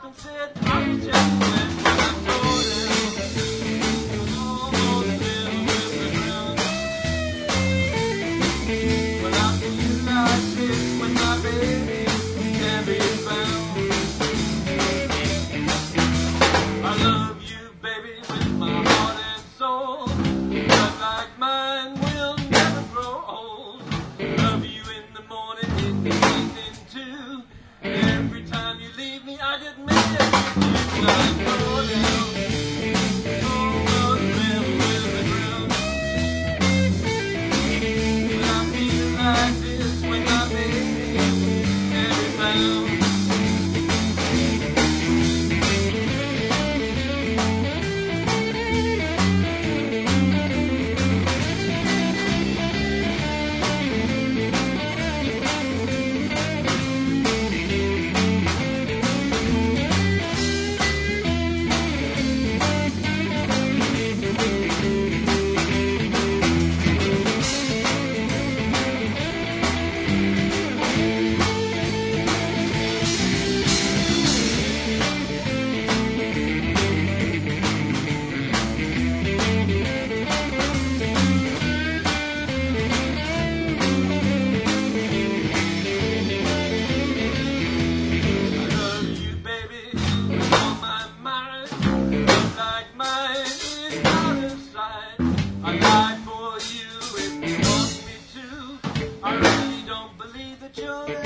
and said, I was just when I told him, almost filled with the ground. Well, I feel like this when my baby can't be found. I love you, baby, with my heart and soul. Love like mine will never grow old. Love you in the morning, in the evening too. Every time you leave me, I get mad at you. I know now, almost filled with the ground. Well, I feel like this when my baby can't be found. I lie for you if you want me to. I really don't believe that you're